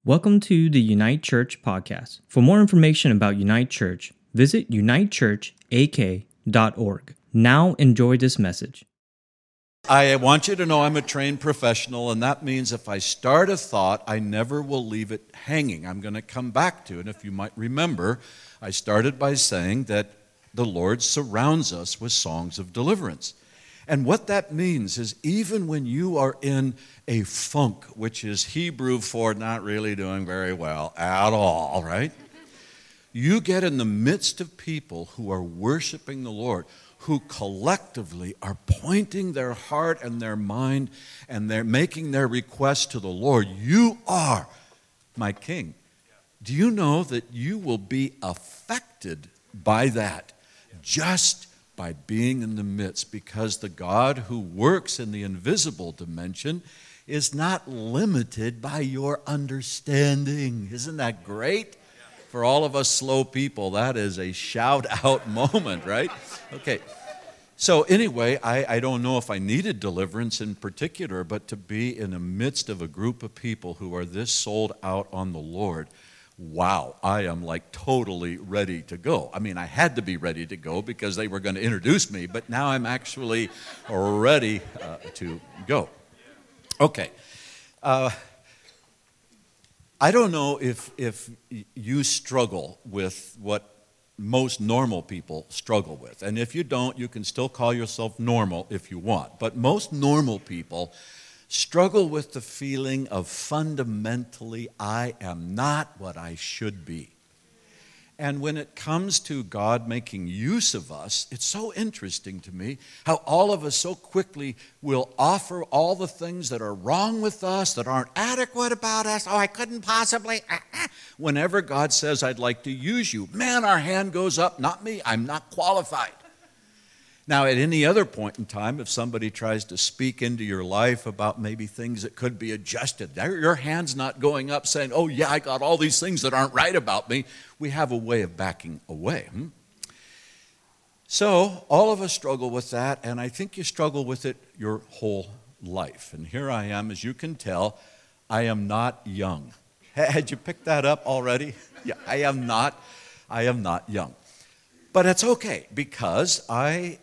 Welcome to the Unite Church podcast. For more information about Unite Church, visit unitechurchak.org. Now enjoy this message. I want you to know I'm a trained professional, and that means if I start a thought, I never will leave it hanging. I'm going to come back to it. If you might remember, I started by saying that the Lord surrounds us with songs of deliverance. And what that means is even when you are in a funk, which is Hebrew for not really doing very well at all, right? You get in the midst of people who are worshiping the Lord, who collectively are pointing their heart and their mind, and they're making their request to the Lord. You are my King. Do you know that you will be affected by that just by being in the midst? Because the God who works in the invisible dimension is not limited by your understanding. Isn't that great? For all of us slow people, that is a shout-out moment, right? Okay. So anyway, I don't know if I needed deliverance in particular, but to be in the midst of a group of people who are this sold out on the Lord, wow, I am like totally ready to go. I mean, I had to be ready to go because they were going to introduce me, but now I'm actually ready to go. Okay. I don't know if you struggle with what most normal people struggle with. And if you don't, you can still call yourself normal if you want. But most normal people struggle with the feeling of fundamentally, I am not what I should be. And when it comes to God making use of us, it's so interesting to me how all of us so quickly will offer all the things that are wrong with us, that aren't adequate about us. Oh, I couldn't possibly. Whenever God says, I'd like to use you, man, our hand goes up, not me, I'm not qualified. Now, at any other point in time, if somebody tries to speak into your life about maybe things that could be adjusted, your hand's not going up saying, oh, yeah, I got all these things that aren't right about me. We have a way of backing away. So all of us struggle with that, and I think you struggle with it your whole life. And here I am, as you can tell, I am not young. Had you picked that up already? Yeah, I am not young. But it's okay, because I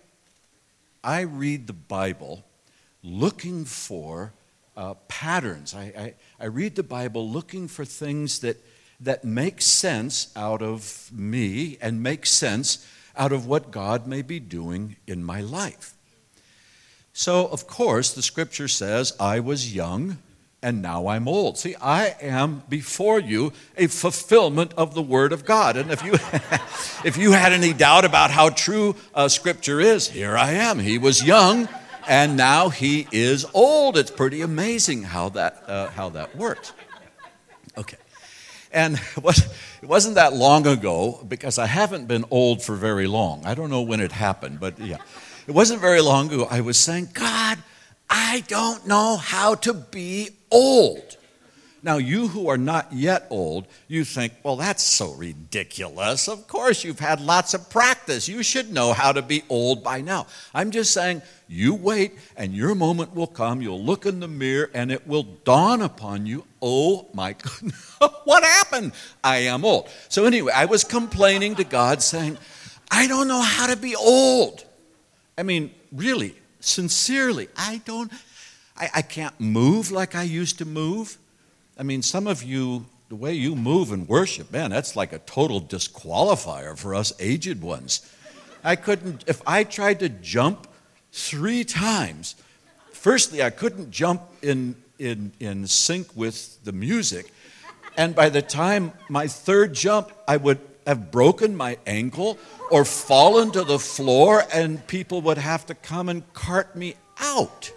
read the Bible looking for patterns. I read the Bible looking for things that make sense out of me and make sense out of what God may be doing in my life. So, of course, the Scripture says, I was young and now I'm old. See, I am before you a fulfillment of the Word of God. And if you had any doubt about how true Scripture is, here I am. He was young, and now he is old. It's pretty amazing how that works. Okay. And it wasn't that long ago, because I haven't been old for very long. I don't know when it happened, but yeah. It wasn't very long ago I was saying, God, I don't know how to be old. Now, you who are not yet old, you think, well, that's so ridiculous. Of course, you've had lots of practice. You should know how to be old by now. I'm just saying, you wait, and your moment will come. You'll look in the mirror, and it will dawn upon you, oh, my goodness, what happened? I am old. So anyway, I was complaining to God, saying, I don't know how to be old. I mean, really, sincerely, I can't move like I used to move. I mean, some of you, the way you move and worship, man, that's like a total disqualifier for us aged ones. If I tried to jump 3 times, firstly, I couldn't jump in sync with the music. And by the time my 3rd jump, I would have broken my ankle or fallen to the floor, and people would have to come and cart me out.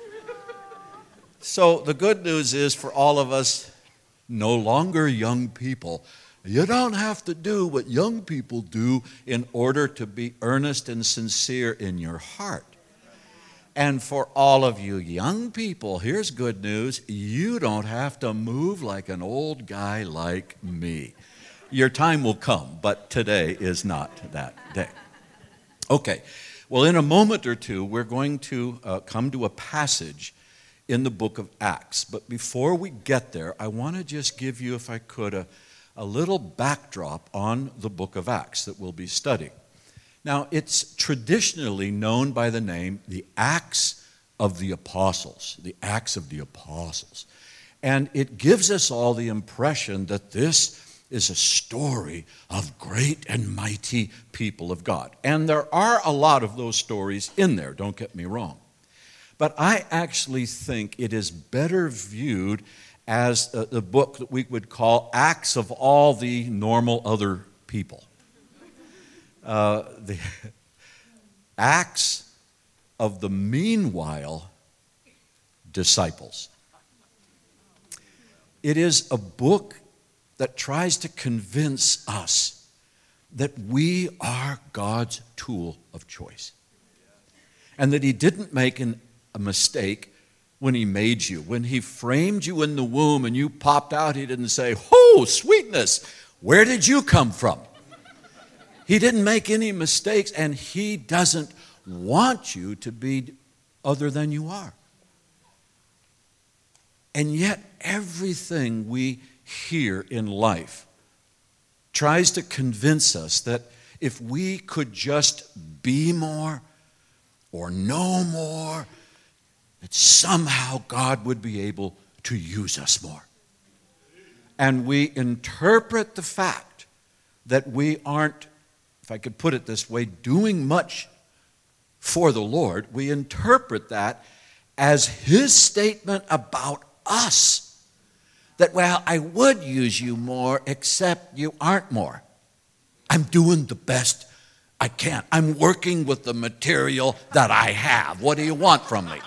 So the good news is for all of us, no longer young people, you don't have to do what young people do in order to be earnest and sincere in your heart. And for all of you young people, here's good news. You don't have to move like an old guy like me. Your time will come, but today is not that day. Okay, well, in a moment or two, we're going to come to a passage in the book of Acts. But before we get there, I want to just give you, if I could, a little backdrop on the book of Acts that we'll be studying. Now, it's traditionally known by the name the Acts of the Apostles, the Acts of the Apostles. And it gives us all the impression that this is a story of great and mighty people of God. And there are a lot of those stories in there, don't get me wrong. But I actually think it is better viewed as the book that we would call Acts of all the normal other people. The Acts of the meanwhile disciples. It is a book that tries to convince us that we are God's tool of choice. And that He didn't make a mistake when He made you. When He framed you in the womb and you popped out, He didn't say, "Oh, sweetness, where did you come from?" He didn't make any mistakes, and He doesn't want you to be other than you are. And yet, everything we hear in life tries to convince us that if we could just be more or know more, that somehow God would be able to use us more. And we interpret the fact that we aren't, if I could put it this way, doing much for the Lord. We interpret that as His statement about us. That, well, I would use you more, except you aren't more. I'm doing the best I can. I'm working with the material that I have. What do you want from me?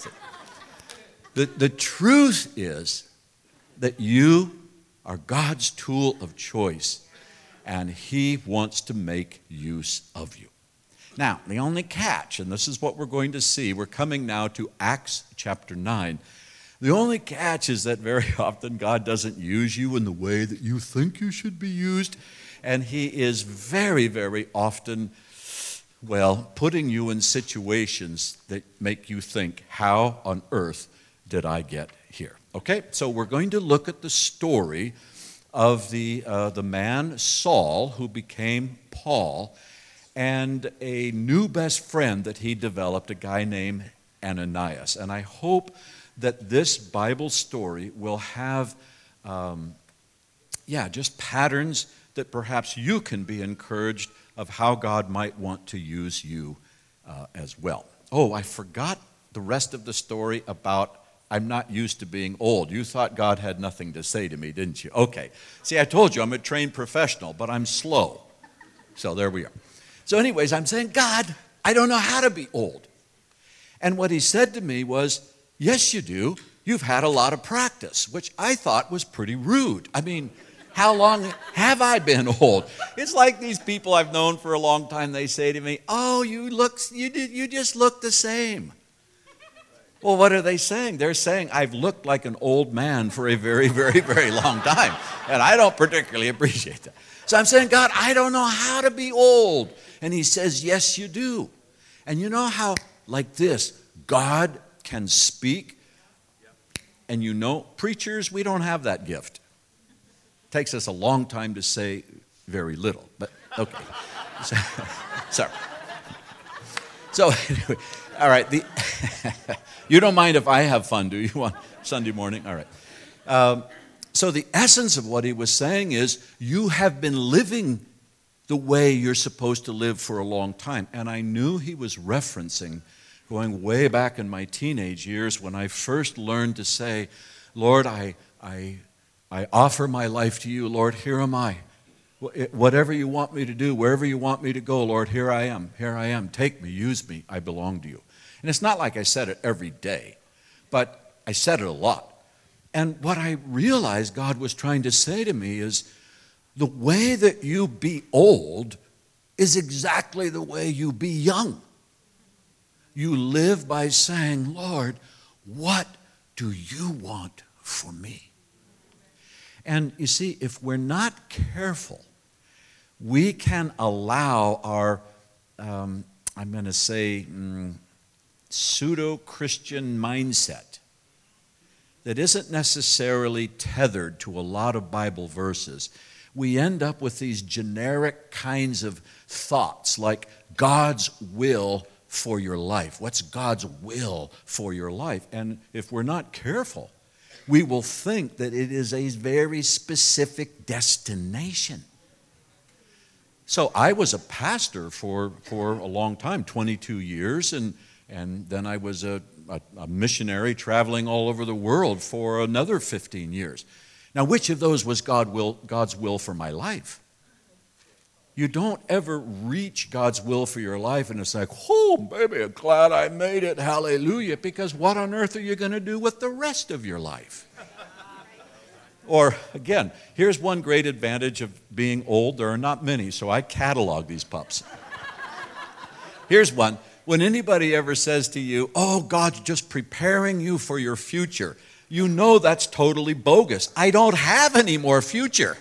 The truth is that you are God's tool of choice, and He wants to make use of you. Now, the only catch, and this is what we're going to see, we're coming now to Acts chapter 9. The only catch is that very often God doesn't use you in the way that you think you should be used, and He is very, very often, putting you in situations that make you think, how on earth did I get here? Okay, so we're going to look at the story of the man Saul, who became Paul, and a new best friend that he developed, a guy named Ananias. And I hope that this Bible story will have, just patterns that perhaps you can be encouraged of how God might want to use you as well. Oh, I forgot the rest of the story about I'm not used to being old. You thought God had nothing to say to me, didn't you? Okay. See, I told you I'm a trained professional, but I'm slow. So there we are. So anyways, I'm saying, God, I don't know how to be old. And what He said to me was, yes, you do. You've had a lot of practice, which I thought was pretty rude. I mean, how long have I been old? It's like these people I've known for a long time, they say to me, oh, you just look the same. Well, what are they saying? They're saying I've looked like an old man for a very, very, very long time. And I don't particularly appreciate that. So I'm saying, God, I don't know how to be old. And He says, yes, you do. And you know how, like this, God can speak. And you know, preachers, we don't have that gift. It takes us a long time to say very little. But, okay. Sorry. So, anyway, all right. You don't mind if I have fun, do you, on Sunday morning? All right. So the essence of what he was saying is, you have been living the way you're supposed to live for a long time. And I knew he was referencing going way back in my teenage years when I first learned to say, Lord, I offer my life to you. Lord, here am I. Whatever you want me to do, wherever you want me to go, Lord, here I am. Here I am. Take me, use me. I belong to you. And it's not like I said it every day, but I said it a lot. And what I realized God was trying to say to me is, the way that you be old is exactly the way you be young. You live by saying, Lord, what do you want for me? And you see, if we're not careful, we can allow our, I'm going to say, pseudo-Christian mindset that isn't necessarily tethered to a lot of Bible verses, we end up with these generic kinds of thoughts like God's will for your life. What's God's will for your life? And if we're not careful, we will think that it is a very specific destination. So I was a pastor for a long time, 22 years, and then I was a missionary traveling all over the world for another 15 years. Now, which of those was God's will for my life? You don't ever reach God's will for your life and it's like, oh, baby, I'm glad I made it, hallelujah, because what on earth are you going to do with the rest of your life? Or, again, here's one great advantage of being old. There are not many, so I catalog these pups. Here's one. When anybody ever says to you, oh, God's just preparing you for your future, you know that's totally bogus. I don't have any more future.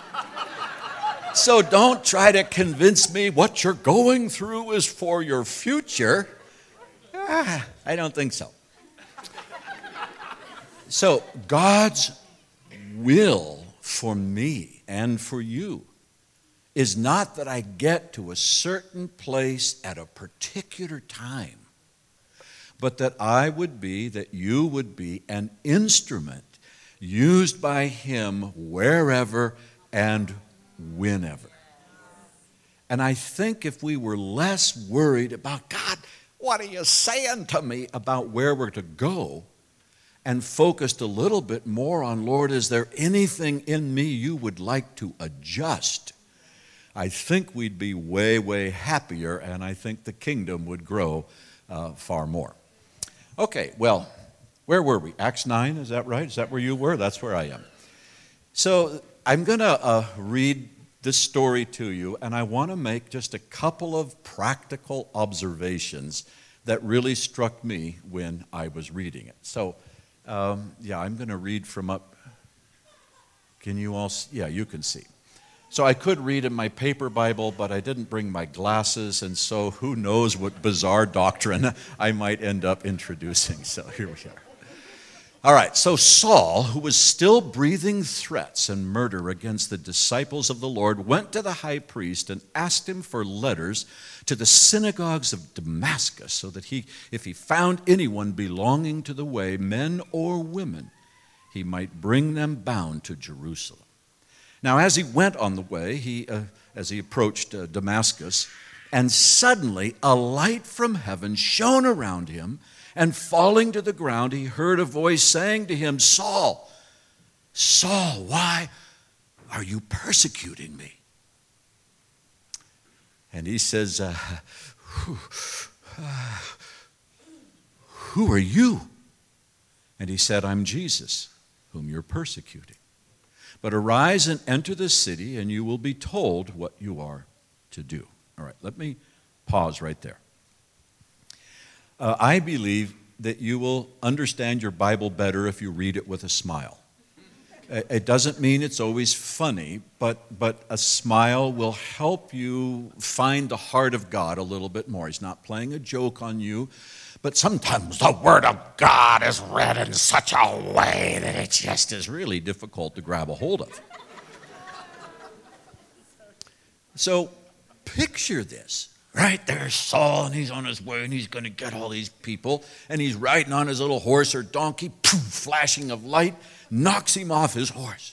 So don't try to convince me what you're going through is for your future. I don't think so. So God's will for me and for you is not that I get to a certain place at a particular time, but that that you would be an instrument used by Him wherever and whenever. And I think if we were less worried about, God, what are you saying to me about where we're to go, and focused a little bit more on, Lord, is there anything in me you would like to adjust? I think we'd be way, way happier, and I think the kingdom would grow far more. Okay, well, where were we? Acts 9, is that right? Is that where you were? That's where I am. So I'm going to read this story to you, and I want to make just a couple of practical observations that really struck me when I was reading it. So, I'm going to read from up. Can you all see? Yeah, you can see. So I could read in my paper Bible, but I didn't bring my glasses, and so who knows what bizarre doctrine I might end up introducing. So here we are. All right, so Saul, who was still breathing threats and murder against the disciples of the Lord, went to the high priest and asked him for letters to the synagogues of Damascus, so that if he found anyone belonging to the way, men or women, he might bring them bound to Jerusalem. Now, as he went on the way, as he approached Damascus, and suddenly a light from heaven shone around him, and falling to the ground, he heard a voice saying to him, Saul, Saul, why are you persecuting me? And he says, who are you? And he said, I'm Jesus, whom you're persecuting. But arise and enter the city, and you will be told what you are to do. All right, let me pause right there. I believe that you will understand your Bible better if you read it with a smile. It doesn't mean it's always funny, but a smile will help you find the heart of God a little bit more. He's not playing a joke on you, but sometimes the Word of God is read in such a way that it just is really difficult to grab a hold of. So picture this. Right, there's Saul, and he's on his way, and he's going to get all these people, and he's riding on his little horse or donkey, poof, flashing of light, knocks him off his horse.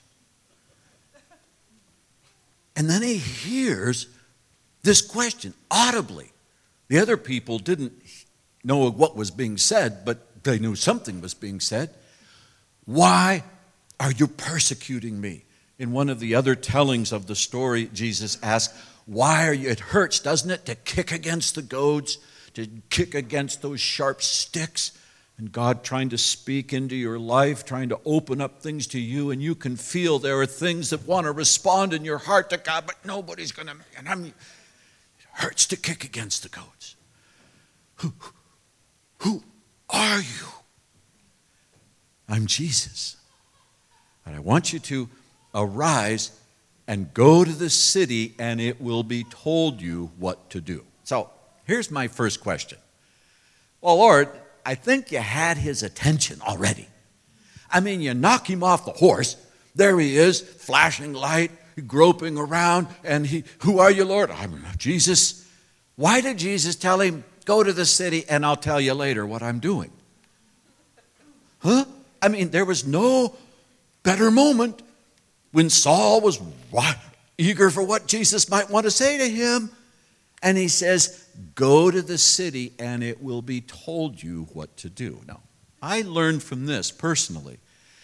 And then he hears this question audibly. The other people didn't know what was being said, but they knew something was being said. Why are you persecuting me? In one of the other tellings of the story, Jesus asked, why are you, it hurts, doesn't it, to kick against the goads, to kick against those sharp sticks, and God trying to speak into your life, trying to open up things to you, and you can feel there are things that want to respond in your heart to God, but nobody's going to, it hurts to kick against the goads. Who are you? I'm Jesus. And I want you to arise and go to the city, and it will be told you what to do. So here's my first question. Well, Lord, I think you had his attention already. I mean, you knock him off the horse. There he is, flashing light, groping around. And who are you, Lord? I'm Jesus. Why did Jesus tell him, go to the city and I'll tell you later what I'm doing? Huh? I mean, there was no better moment when Saul was eager for what Jesus might want to say to him. And he says, go to the city and it will be told you what to do. Now, I learned from this personally.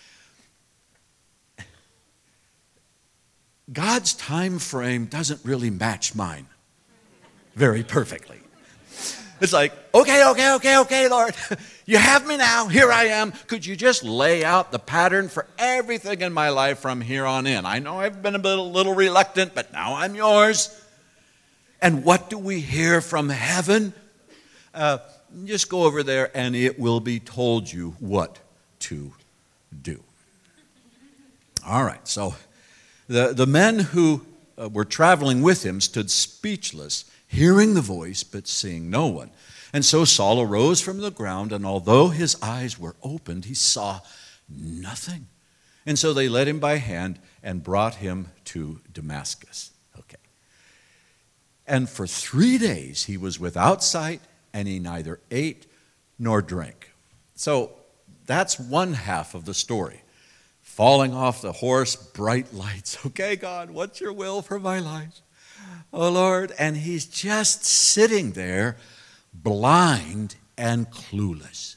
God's time frame doesn't really match mine very perfectly. It's like, okay, Lord. You have me now. Here I am. Could you just lay out the pattern for everything in my life from here on in? I know I've been a little reluctant, but now I'm yours. And what do we hear from heaven? Just go over there and it will be told you what to do. All right, so the men who were traveling with him stood speechless, hearing the voice but seeing no one. And so Saul arose from the ground, and although his eyes were opened, he saw nothing. And so they led him by hand and brought him to Damascus. Okay. And for 3 days he was without sight, and he neither ate nor drank. So that's one half of the story. Falling off the horse, bright lights. Okay, God, what's your will for my life? Oh, Lord. And he's just sitting there, blind and clueless.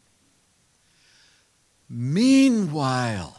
Meanwhile,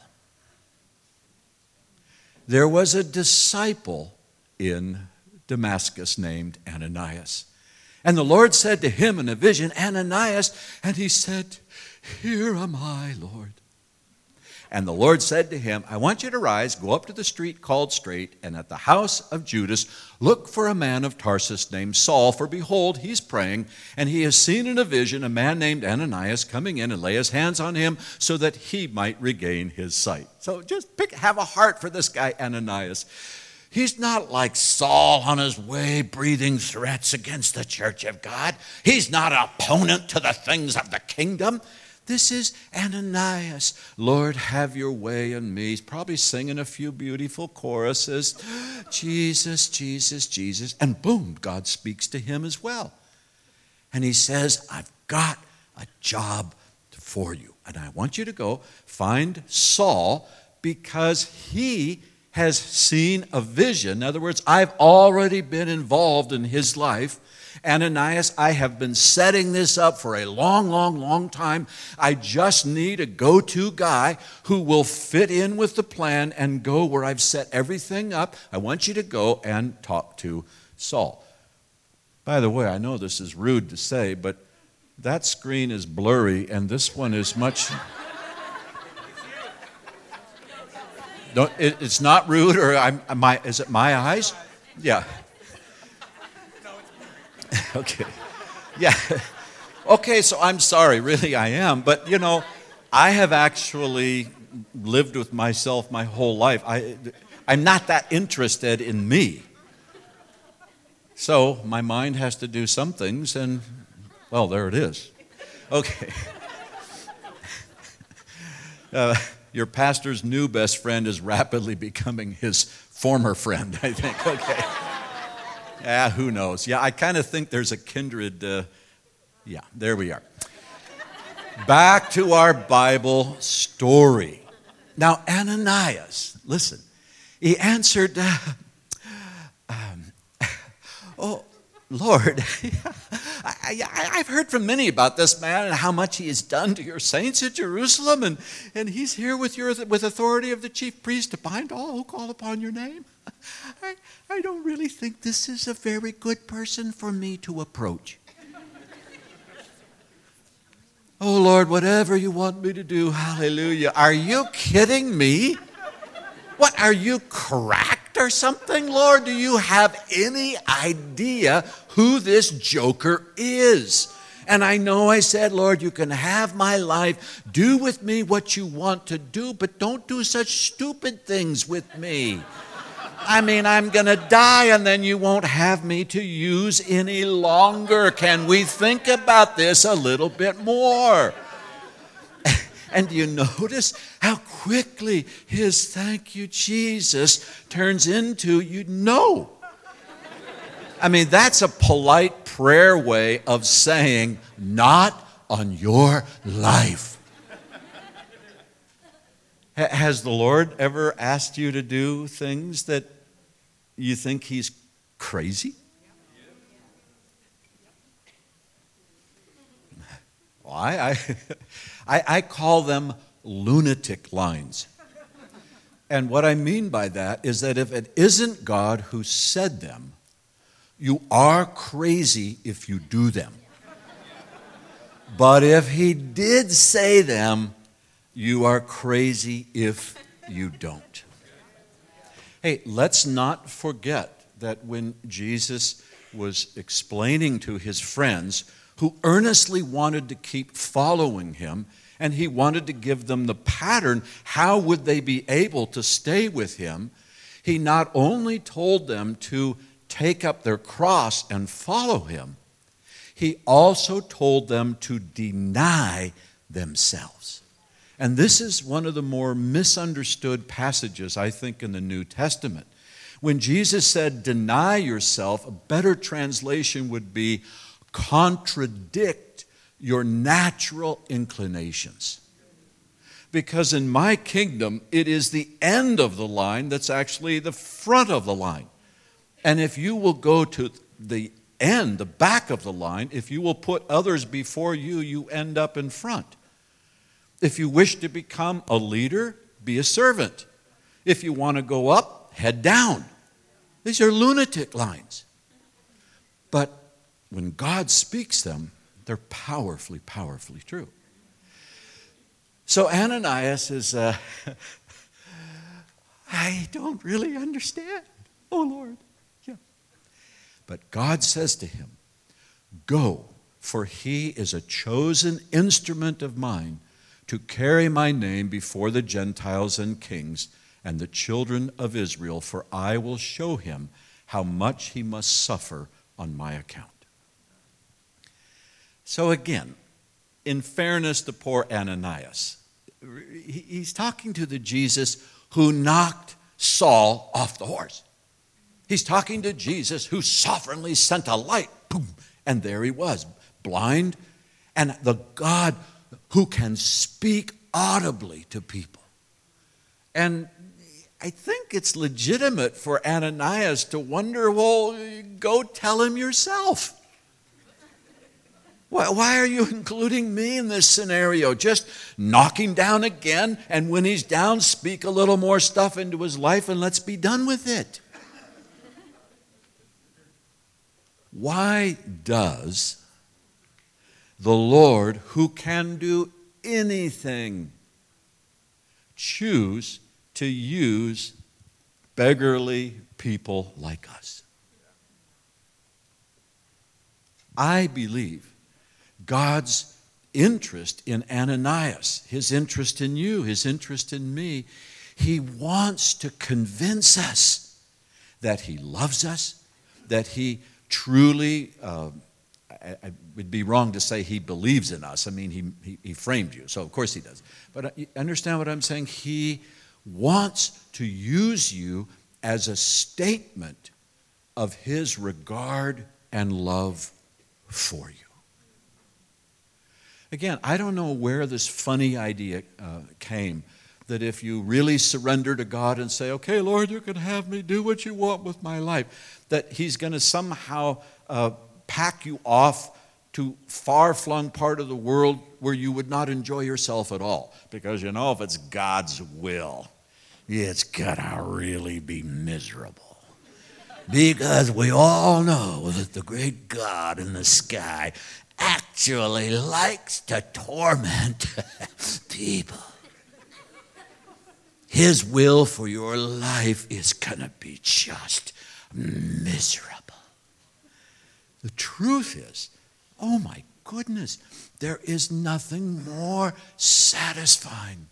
there was a disciple in Damascus named Ananias. And the Lord said to him in a vision, Ananias, and he said, here am I, Lord. And the Lord said to him, I want you to rise, go up to the street called Straight, and at the house of Judas, look for a man of Tarsus named Saul, for behold, he's praying, and he has seen in a vision a man named Ananias coming in and lay his hands on him so that he might regain his sight. So just have a heart for this guy, Ananias. He's not like Saul on his way breathing threats against the church of God. He's not an opponent to the things of the kingdom. This is Ananias. Lord, have your way in me. He's probably singing a few beautiful choruses. Jesus, Jesus, Jesus. And boom, God speaks to him as well. And he says, I've got a job for you. And I want you to go find Saul because he has seen a vision. In other words, I've already been involved in his life. Ananias, I have been setting this up for a long time. I just need a go-to guy who will fit in with the plan and go where I've set everything up. I want you to go and talk to Saul. By the way, I know this is rude to say, but that screen is blurry and this one is much... It's not rude, or is it my eyes? Yeah. Okay. Yeah. Okay, so I'm sorry, really I am. But, I have actually lived with myself my whole life. I'm not that interested in me. So my mind has to do some things, and, well, there it is. Okay. Your pastor's new best friend is rapidly becoming his former friend, I think. Okay. Yeah, who knows? Yeah, I kind of think there's a kindred. Yeah, there we are. Back to our Bible story. Now, Ananias, listen, he answered, oh, Lord, I've heard from many about this man and how much he has done to your saints at Jerusalem, and he's here with authority of the chief priest to bind all who call upon your name. I don't really think this is a very good person for me to approach. Oh, Lord, whatever you want me to do, hallelujah. Are you kidding me? What, are you cracked or something, Lord? Do you have any idea who this joker is? And I know I said, Lord, you can have my life. Do with me what you want to do, but don't do such stupid things with me. I mean, I'm going to die and then you won't have me to use any longer. Can we think about this a little bit more? And do you notice how quickly his "thank you, Jesus" turns into "you know"? I mean, that's a polite prayer way of saying, "not on your life." Has the Lord ever asked you to do things that you think he's crazy? Well, I call them lunatic lines. And what I mean by that is that if it isn't God who said them, you are crazy if you do them. But if he did say them, you are crazy if you don't. Hey, let's not forget that when Jesus was explaining to his friends who earnestly wanted to keep following him, and he wanted to give them the pattern, how would they be able to stay with him? He not only told them to take up their cross and follow him, he also told them to deny themselves. And this is one of the more misunderstood passages, I think, in the New Testament. When Jesus said, "deny yourself," a better translation would be, contradict your natural inclinations. Because in my kingdom, it is the end of the line that's actually the front of the line. And if you will go to the end, the back of the line, if you will put others before you, you end up in front. If you wish to become a leader, be a servant. If you want to go up, head down. These are lunatic lines. But when God speaks them, they're powerfully, powerfully true. So Ananias is, I don't really understand. Oh, Lord. Yeah. But God says to him, "Go, for he is a chosen instrument of mine to carry my name before the Gentiles and kings and the children of Israel, for I will show him how much he must suffer on my account." So again, in fairness to poor Ananias, he's talking to the Jesus who knocked Saul off the horse. He's talking to Jesus who sovereignly sent a light, boom, and there he was, blind, and the God who can speak audibly to people. And I think it's legitimate for Ananias to wonder, well, go tell him yourself. Why are you including me in this scenario? Just knock him down again, and when he's down, speak a little more stuff into his life, and let's be done with it. Why does the Lord, who can do anything, choose to use beggarly people like us? I believe God's interest in Ananias, his interest in you, his interest in me, he wants to convince us that he loves us, that he truly, I would be wrong to say he believes in us. I mean, he framed you, so of course he does. But understand what I'm saying? He wants to use you as a statement of his regard and love for you. Again, I don't know where this funny idea came, that if you really surrender to God and say, "Okay, Lord, you can have me do what you want with my life," that he's going to somehow pack you off to far-flung part of the world where you would not enjoy yourself at all. Because, you know, if it's God's will, it's going to really be miserable. Because we all know that the great God in the sky actually likes to torment people. His will for your life is going to be just miserable. The truth is, oh my goodness, there is nothing more satisfying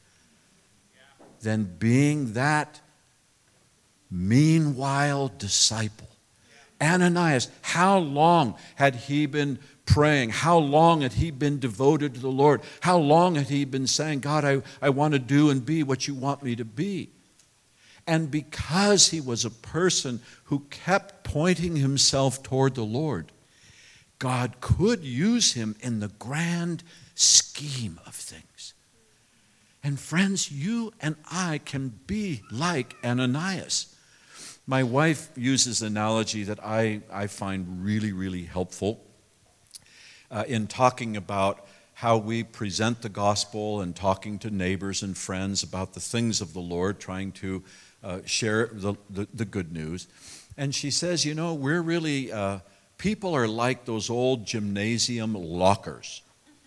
than being that meanwhile disciple Ananias, how long had he been praying? How long had he been devoted to the Lord? How long had he been saying, God, I want to do and be what you want me to be? And because he was a person who kept pointing himself toward the Lord, God could use him in the grand scheme of things. And friends, you and I can be like Ananias. My wife uses an analogy that I find really, really helpful in talking about how we present the gospel and talking to neighbors and friends about the things of the Lord, trying to share the good news. And she says, we're really, people are like those old gymnasium lockers.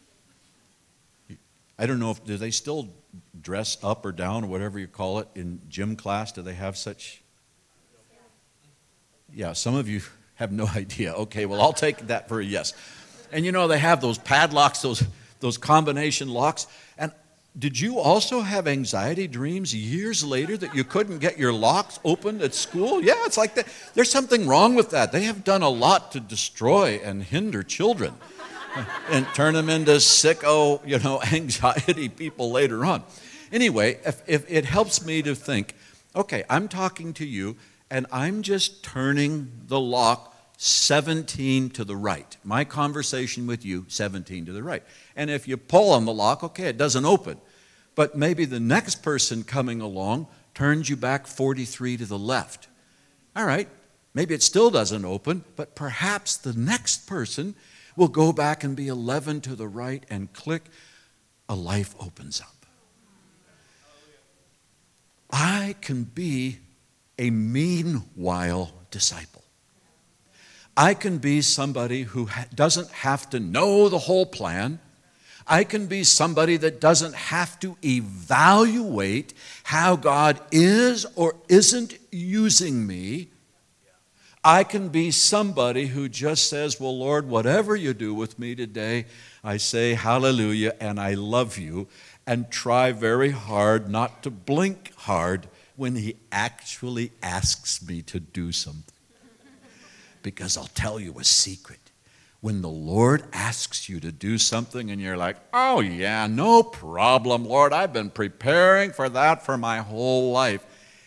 I don't know do they still dress up or down or whatever you call it in gym class? Do they have such? Yeah, some of you have no idea. Okay, well, I'll take that for a yes. And they have those padlocks, those combination locks. And did you also have anxiety dreams years later that you couldn't get your locks opened at school? Yeah, it's like that. There's something wrong with that. They have done a lot to destroy and hinder children and turn them into sicko, anxiety people later on. Anyway, if it helps me to think, okay, I'm talking to you, and I'm just turning the lock 17 to the right. My conversation with you, 17 to the right. And if you pull on the lock, okay, it doesn't open. But maybe the next person coming along turns you back 43 to the left. All right, maybe it still doesn't open, but perhaps the next person will go back and be 11 to the right, and click, a life opens up. I can be a meanwhile disciple. I can be somebody who doesn't have to know the whole plan. I can be somebody that doesn't have to evaluate how God is or isn't using me. I can be somebody who just says, well, Lord, whatever you do with me today, I say hallelujah and I love you, and try very hard not to blink hard when he actually asks me to do something. Because I'll tell you a secret. When the Lord asks you to do something and you're like, oh yeah, no problem, Lord, I've been preparing for that for my whole life.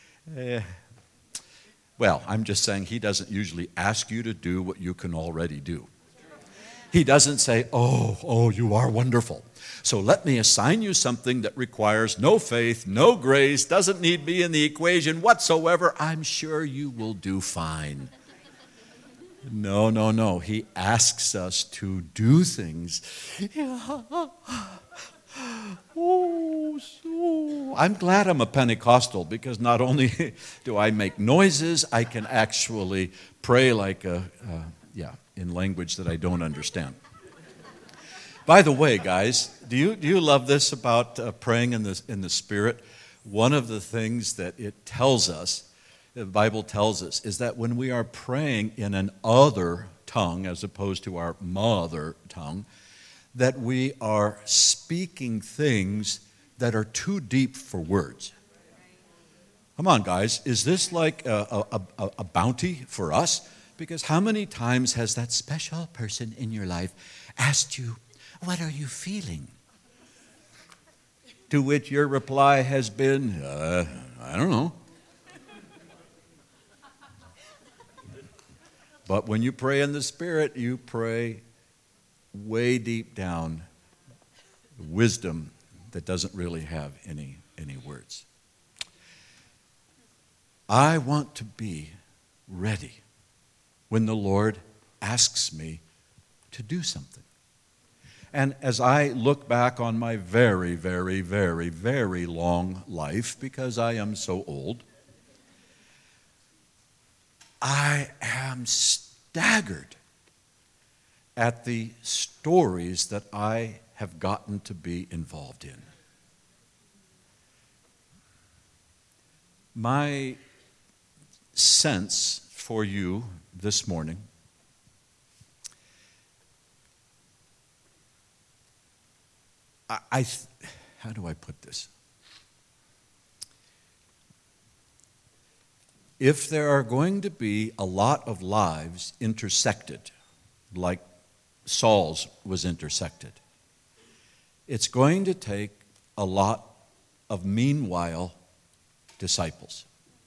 Well, I'm just saying he doesn't usually ask you to do what you can already do. He doesn't say, oh, you are wonderful. So let me assign you something that requires no faith, no grace, doesn't need me in the equation whatsoever. I'm sure you will do fine. No. He asks us to do things. I'm glad I'm a Pentecostal, because not only do I make noises, I can actually pray like in language that I don't understand. By the way, guys, do you love this about praying in the Spirit? One of the things that it tells us, the Bible tells us, is that when we are praying in an other tongue as opposed to our mother tongue, that we are speaking things that are too deep for words. Come on, guys, is this like a bounty for us? Because how many times has that special person in your life asked you, what are you feeling? To which your reply has been, I don't know. But when you pray in the Spirit, you pray way deep down wisdom that doesn't really have any words. I want to be ready when the Lord asks me to do something. And as I look back on my very, very, very, very long life, because I am so old, I am staggered at the stories that I have gotten to be involved in. My sense for you this morning how do I put this? if there are going to be a lot of lives intersected, like Saul's was intersected, it's going to take a lot of meanwhile disciples.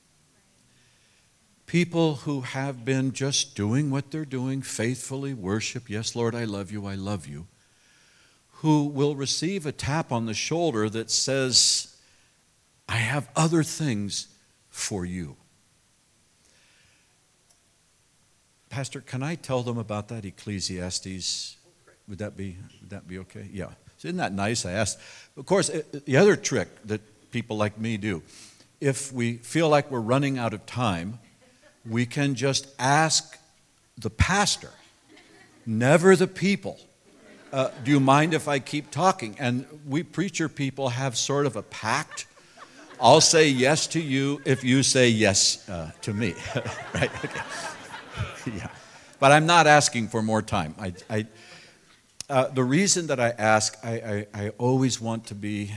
People who have been just doing what they're doing, faithfully worship, yes, Lord, I love you, who will receive a tap on the shoulder that says, I have other things for you. Pastor, can I tell them about that Ecclesiastes? Would that be okay? Yeah. So isn't that nice? I asked. Of course, the other trick that people like me do, if we feel like we're running out of time, we can just ask the pastor, never the people, do you mind if I keep talking? And we preacher people have sort of a pact. I'll say yes to you if you say yes to me. Right? Okay. Yeah. But I'm not asking for more time. The reason that I ask, I always want to be,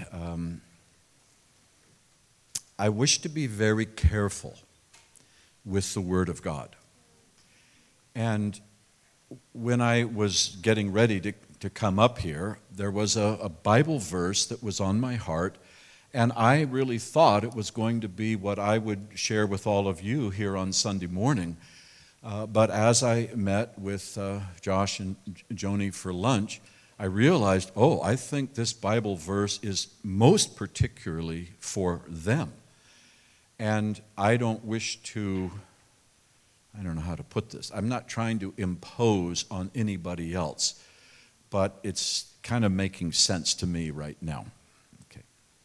I wish to be very careful with the Word of God. And when I was getting ready to come up here, there was a Bible verse that was on my heart, and I really thought it was going to be what I would share with all of you here on Sunday morning. But as I met with Josh and Joni for lunch, I realized, I think this Bible verse is most particularly for them. And I don't wish to, I don't know how to put this. I'm not trying to impose on anybody else, but it's kind of making sense to me right now. Okay.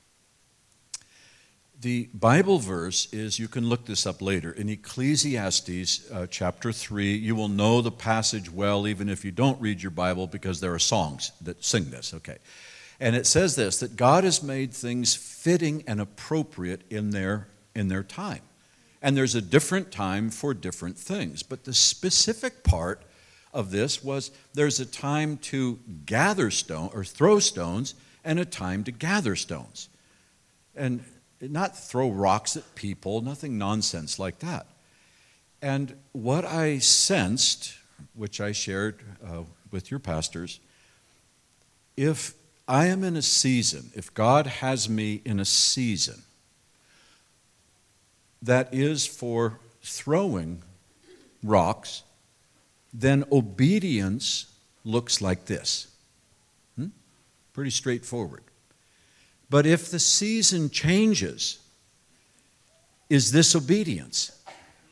The Bible verse is, you can look this up later, in Ecclesiastes chapter 3. You will know the passage well even if you don't read your Bible, because there are songs that sing this, okay? And it says this, that God has made things fitting and appropriate in their time. And there's a different time for different things. But the specific part of this was there's a time to gather stone or throw stones and a time to gather stones. And not throw rocks at people, nothing nonsense like that. And what I sensed, which I shared with your pastors, if I am in a season, if God has me in a season that is for throwing rocks, then obedience looks like this. Pretty straightforward. But if the season changes, is this obedience?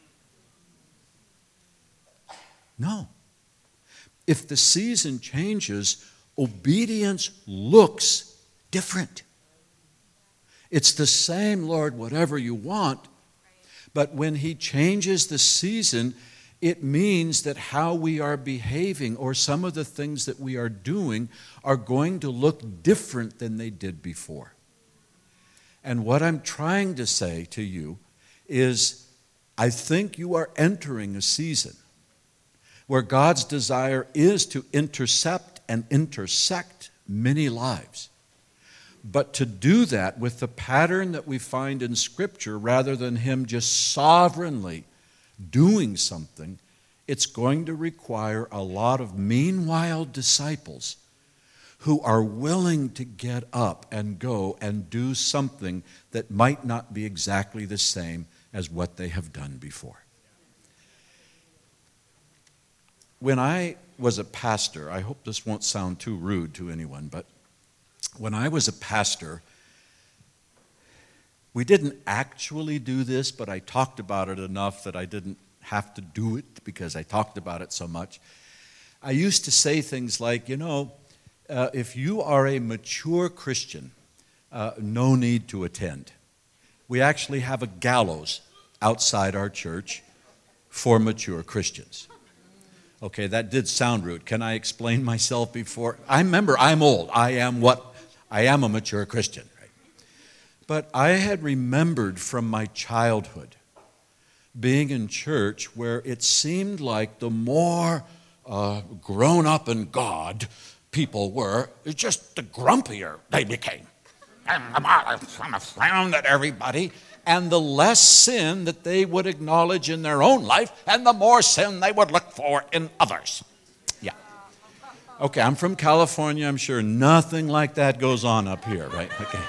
No. If the season changes, obedience looks different. It's the same, Lord, whatever you want. But when He changes the season, it means that how we are behaving or some of the things that we are doing are going to look different than they did before. And what I'm trying to say to you is, I think you are entering a season where God's desire is to intercept and intersect many lives. But to do that with the pattern that we find in Scripture, rather than Him just sovereignly doing something, it's going to require a lot of meanwhile disciples who are willing to get up and go and do something that might not be exactly the same as what they have done before. When I was a pastor, I hope this won't sound too rude to anyone, but when I was a pastor, we didn't actually do this, but I talked about it enough that I didn't have to do it because I talked about it so much. I used to say things like, if you are a mature Christian, no need to attend. We actually have a gallows outside our church for mature Christians. Okay, that did sound rude. Can I explain myself before? I remember I'm old. I am a mature Christian. Right? But I had remembered from my childhood being in church where it seemed like the more grown up in God people were, just the grumpier they became. I'm a frown at everybody, and the less sin that they would acknowledge in their own life, and the more sin they would look for in others. Yeah. Okay, I'm from California. I'm sure nothing like that goes on up here, right? Okay.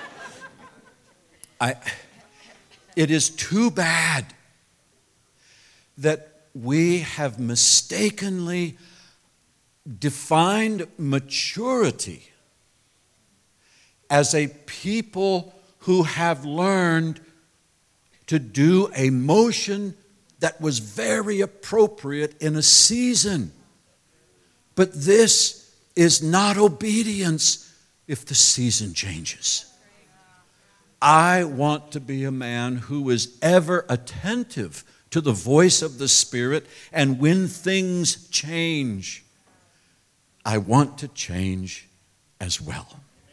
It is too bad that we have mistakenly defined maturity as a people who have learned to do a motion that was very appropriate in a season. But this is not obedience if the season changes. I want to be a man who is ever attentive to the voice of the Spirit, and when things change, I want to change as well.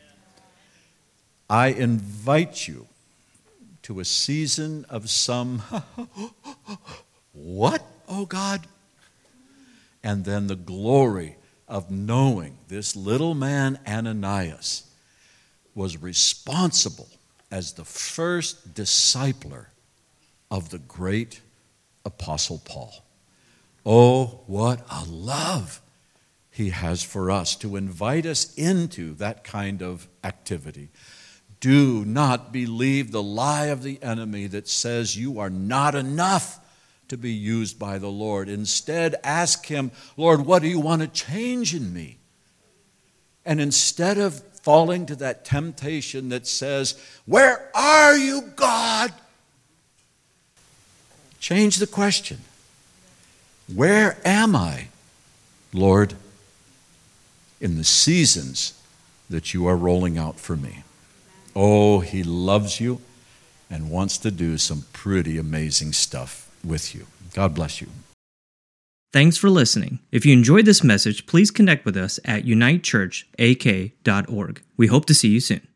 I invite you to a season of some, what, oh God? And then the glory of knowing this little man Ananias was responsible as the first discipler of the great Apostle Paul. Oh, what a love he has for us to invite us into that kind of activity. Do not believe the lie of the enemy that says you are not enough to be used by the Lord. Instead, ask him, Lord, what do you want to change in me? And instead of falling to that temptation that says, where are you, God? Change the question. Where am I, Lord, in the seasons that you are rolling out for me? Oh, he loves you and wants to do some pretty amazing stuff with you. God bless you. Thanks for listening. If you enjoyed this message, please connect with us at unitechurchak.org. We hope to see you soon.